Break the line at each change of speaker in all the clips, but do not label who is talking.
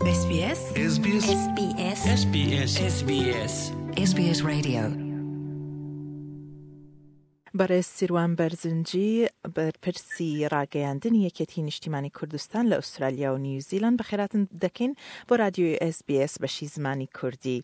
SBS Radio
برای سیروان برزنجی پرسی راگەیاندنی یەکێتی نیشتیمانی کوردستان لە ئوسترالیا و نیوزیلند بەخێراتن دەکەین بۆ رادیۆی SBS بەشی زمانی کوردی.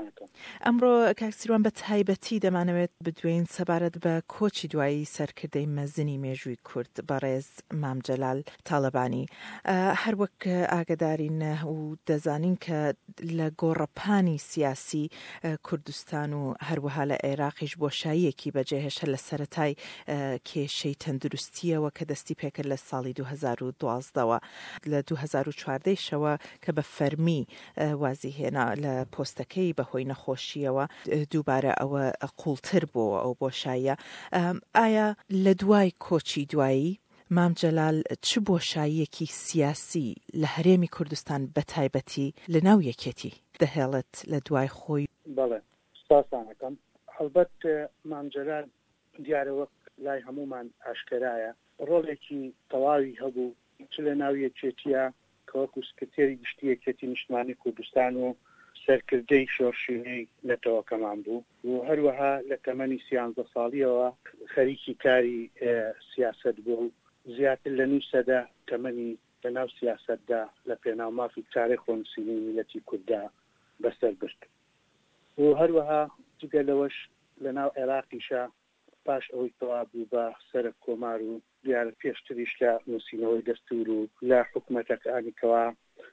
ئەمڕۆ کاک سیروان بە تایبەتی دەمانەوێت بدوێین سەبارەت بە کۆچی دوایی سەرکردەی مەزنی مێژووی کورد بەڕێز مام جەلال تاڵەبانی. هەر وەک ئاگدارین و دەزانین کە لە گۆڕەپانی سیاسی کوردستان و هەروەها لە عێراقیش بۆشاییەکی بەجێهێشتە لە سەرەتای کێشەی تەندروستیەوە کە دەستی پێکرد لە ساڵی 2012ەوە لە 2014شەوە کە بە فەرمی وازی هێنا لە پۆستەکەی بەهۆی نەخۆشیەوە دووبارە ئەوە قوڵتر بووە ئەو بۆشاییە. ئایا لە دوای کۆچی دوایی مام جەلال چ بۆشاییەکی سیاسی لە هەرێمی کوردستان بە تایبەتی لە ناو یەکێتی دەهێڵێت لە دوای خۆی؟
بەڵێ سپاسانەکەم. هەڵبەت مام جەلال دیارەوە لای هەمومان ئاشکرایە ڕۆڵێکی تەواوی هەبوو چ لە ناو یەکێتیە کە وەکو سکرتێری گشتی یەکێتی نیشتیمانی کوردستان و سەرکردەی شۆڕشینەی نەتەوەکەمان بوو و هەروەها لە تەمەنی 13 ساڵیەوە خەریکی کاری سیاست بوو. زیاتر لە نوو سەدە تەمەنی لە ناو سیاستدا لە پێناو مافی چارەی خۆنووسینی میلەتی کووردا بەسەر برد و هەروەها جگە لەوەش لە ناو عێراقیشە پاش ئەوەی تەوا بوو بە سەرە کۆمار و دیارە پێشتریش لە نووسینەوەی دەستور و لە حکومەتەکانیکەوە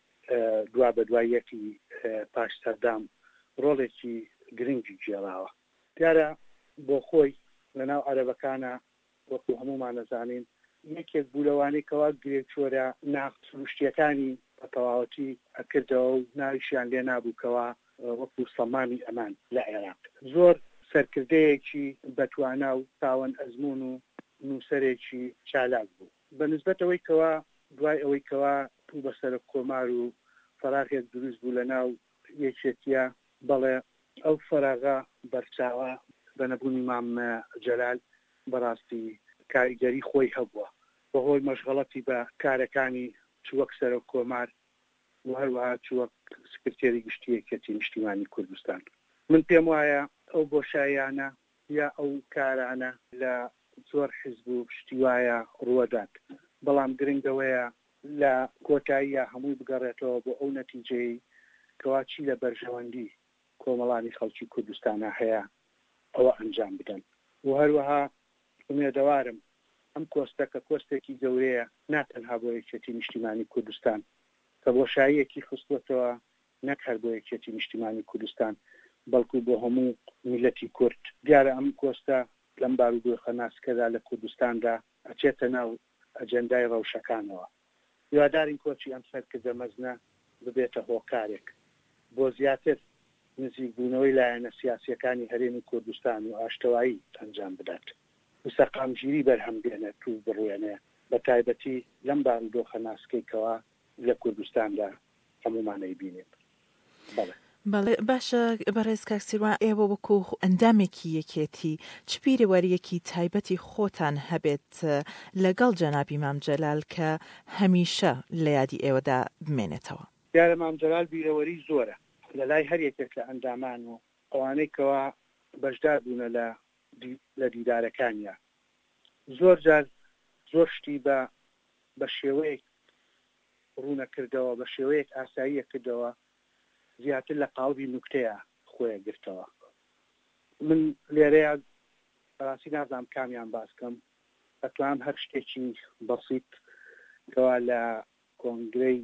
دوا بە دوایەتی پاش سەردام ڕۆڵێکی گرنگی گێڕاوە. دیارە بۆ خۆی لە ناو عەرەبەکانە وەکو هەمومان نەزانین یەکێک بوو لەوانەی کەوا گرێچۆرە ناخچروشتیەکانی بە تەواوەتی ئەکردەوە و ناویشیان لێ نابووکەوە وەکو سەلمانی ئەمان لە عێراق. زۆر سەرکردەیەکی بەتوانە و تاوەن ئەزمون و نووسەرێکی چالاک بوو. بە نسبەتەوەی کەوا دوای ئەوەی کەوا بوو بەسەر کۆمار و فەراغێک دروست بوو لە ناو یەکێتیە بەڵێ ئەو فەراغا بەرچاوە بە نەبوونی مام جەلال بەڕاستی کاریگەری خۆی هەبووە بەهۆی مەشغەڵەتی بە کارەکانی چوەک سەرە کۆمار و هەروەها چوەک سکرتێری گشتی یەکێتی نیشتیمانی کوردستان. من پێم وایە ئەو بۆشاییانە یا ئەو کارانە لە زۆر حیزب و پشتی وایە ڕوەدات، بەڵام گرنگەوەیە لە کۆتاییە هەمووی بگەڕێتەوە بۆ ئەو نەتیجەی کەواچی لە بەرژەوەندی کۆمەڵانی خەڵکی کوردستانە هەیە ئەوە ئەنجام بدەن. و هەروەها ئومێدەوارم ئەم کۆستەکە کۆستێکی گەورەیە ناتەنها بۆ یەکێتی نیشتیمانی کوردستان کە بۆشاییەکی خستوەتەوە نەک هەر بۆ یەکێتی نیشتیمانی کوردستان بەڵکو بۆ هەموو میلەتی کورد. دیارە ئەم کۆستە لەم بارودۆخە ناسکەدا لە کوردستاندا ئەچێتە ناو ئەجەندای ڕەوشەکانەوە. هیوادارین کۆچی ئەم سەرکردە مەزنە ببێتە هۆکارێک بۆ زیاتر نزیکبوونەوەی لایەنە سیاسیەکانی هەرێمی کوردستان و ئاشتەوایی ئەنجام بدات و سەقامگیری بەرهەم بێنێت و بڕوێنێ بە تایبەتی لەم بارودۆخە ناسکەیکەوە لە کوردستاندا هەمومانەی بینێت.
بەڵێ باشە بەڕێز کاک سیروان، ئێوە وەکو ئەندامێکی یەکێتی چ پیرەوەریەکی تایبەتی خۆتان هەبێت لەگەڵ جەنابی مام جەلال کە هەمیشە لە یادی ئێوەدا بمێنێتەوە؟
دیارە مام جەلال بیرەوەری زۆرە لە لای هەر یەکێک لە ئەندامان و ئەوانەی کەوا بەشدار بوونە لە دیدارەکانیە. زۆر جار زۆر شتی بە شێوەیەک ڕوونە کردەوە، بە شێوەیەک ئاساییە کردەوە، زیاتر لە قاڵبی نوکتەیە خۆیە گرتەوە. من لێرەیە بەڕاستی نازانم کامیان باسکەم، ئەتوانم هەر شتێکی بەسیط کەوا لە کۆنگرەی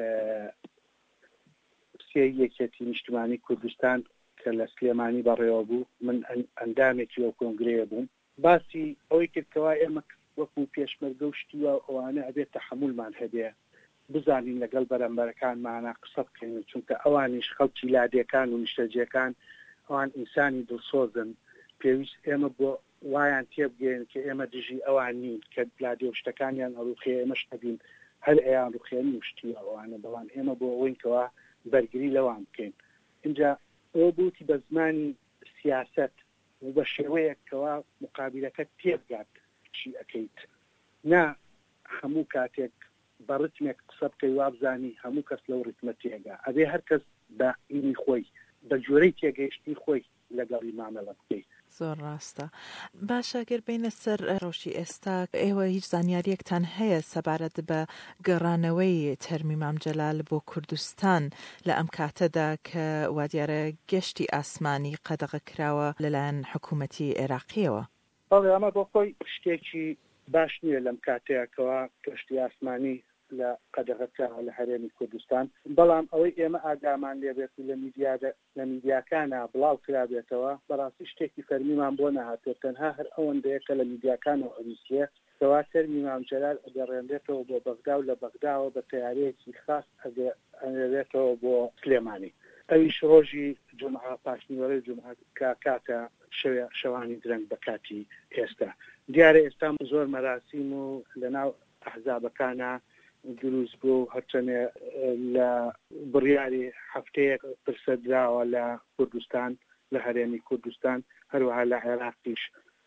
سێی یەکێتی نیشتیمانی کوردستان کە لە سلێمانی بەڕێوە بوو، من ئەندامێکی ئەو کۆنگرەیە بووم، باسی ئەوەی کردکەوا ئێمە وەکو پێشمەرگە و شتی و ئەوانە ئەبێت تەحەموولمان هەبێ بزانین لەگەڵ بەرەمبەرەکانمانە قسە بکەین، چونکە ئەوانیش خەڵکی لادێکان و نیشتەجیەکان ئەوان ئینسانی دڵسۆزن، پێویست ئێمە بۆ وایان تێبگەین کە ئێمە دژی ئەوان نین کە لادێ و شتەکانیان ئەڕوخێ ئێمەش نەبین هەر ئەیان ڕوخێنی و شتی ئەوانە، بەڵام ئێمە بۆ ئەوەینکەوە بەرگری لەوان بکەین. اینجا ئەوە بوتی بە زمانی سیاست و بە شێوەیەکەوە مقابلەکە تێبگات چی ئەەکەیت، نا هەموو کاتێک بە ڕتمێک قسە بکەی وابزانی هەموو کەس لەو ڕتمە تێگا ئەبێ هەر کەس بە ئینی خۆی بە جۆرەی تێگەیشتی خۆی لەگەڵی مامەڵە بکەی.
زۆر ڕاستە. باشە گەر بینە سەر ڕۆژی ئێستا ئێوە هیچ زانیاریەکتان هەیە سەبارەت بە گەڕانەوەی تەرمی مام جەلال بۆ کوردستان لە ئەم کاتەدا کە وا دیارە گەشتی ئاسمانی قەدەغە کراوە لەلایەن حکوومەتی عێراقیەوە؟
بەڵێ ئەمە بۆ خۆی شتێکی باش نییە لەم کاتەیەکەوە گەشتی ئاسمانی لە قەدەغەکراوە لە هەرێمی کوردستان، بەڵام ئەوەی ئێمە ئاگامان لێبێت و لە میدیاکانە بڵاو کرابێتەوە بەڕاستی شتێکی فەرمیمان بۆ نەهاتێت، تەنها هەر ئەوەندەیەکە لە میدیاکانەوە ئەویسیە کەوا تەرمی مام جەلال ئەگەڕێنرێتەوە بۆ بەغدا و لە بەغداوە بە تەیارەیەکی خاص ئەگەڕێتەوە بۆ سلێمانی. ئەویش ڕۆژی جومعە پاشنیوەرەی جومعە کاتە شەوانی درەنگ بە کاتی ئێستا. دیارە ئێستا زۆر مەراسیم و لەناو ئەحزابەکانە دروست بوو، هەرچەنێ لە بڕیاری هەفتەیەک پرسەدراوە لە کوردستان لە هەرێمی کوردستان، هەروەها لە عێراقیش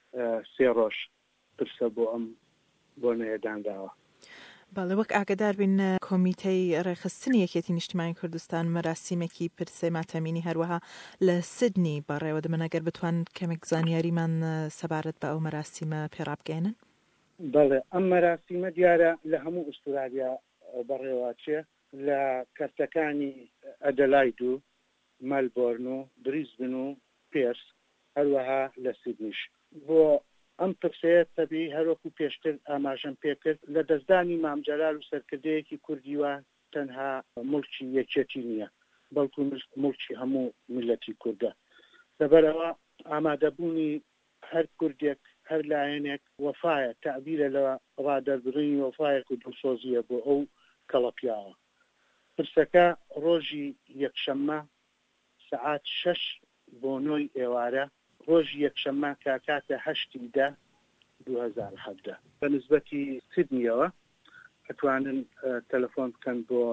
3 ڕۆژ پرسە بۆ ئەم بۆ نەیەدانراوە.
بەڵێ وەک ئاگدار بین کۆمیتەی ڕێخستنی یەکێتی نیشتیمانی کوردستان مەراسیمێکی پرسێ ماتەمینی هەروەها لە سیدنی بەڕێوە دەمەن ئەگەر بتوان کەمێک زانیاریمان سەبارەت بە ئەو مەراسیمە پێڕابگەێنن.
بەڵێ ئەم مەراسیمە دیارە لە هەموو ئوسترالیا بەڕێواچێ، لە کەرتەکانی ئەدەلاید و مەلبۆرن و بریزبن و پێرس، هەروەها لە سیدنیش. بۆ ئەم پرسەیە تەبیعی هەروەکو پێشتر ئاماژەم پێکرد لە دەستدانی مام جەلال و سەرکردەیەکی کوردیوە تەنها مڵکی یەکێتی نییە، بەڵکو مڵکی هەموو میلەتی کوردە. لەبەرەوە ئامادەبوونی هەر کوردێک هەر لایەنێک وەفایە تەعبیرە لە ڕادەربڕینی وەفایەک و دڵسۆزیە بۆ ئەو کەڵەپیاوە. پرسەکە ڕۆژی یەکشەممە سەعات 6 بۆ 9 ئێوارە، ڕۆژی یەکشەممە کاتە 8/10/2017 بە نسبەتی سیدنیەوە ئەتوانن تەلەفۆن بکەن بۆ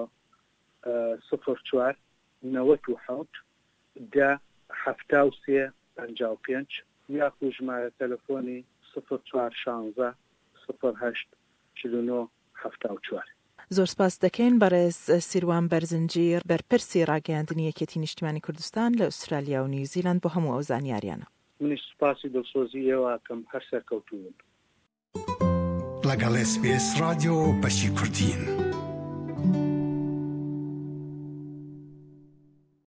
04 97 10 73 یاخو ژمارە تەلەفۆنی 04 16 08 49 74.
زۆر سپاس دەکەین بەڕێز سیروان بەرزنجی بەرپرسی ڕاگەیاندنی یەکێتی نیشتیمانی کوردستان لە ئوسترالیا و نیوزیلاند بۆ هەموو ئەو زانیاریانە.
منیش سپاسی دڵسۆزی ئێوەکەم هەر سەرکەوتوون.
لەگەڵ SBS رادیۆ بەشی کوردین.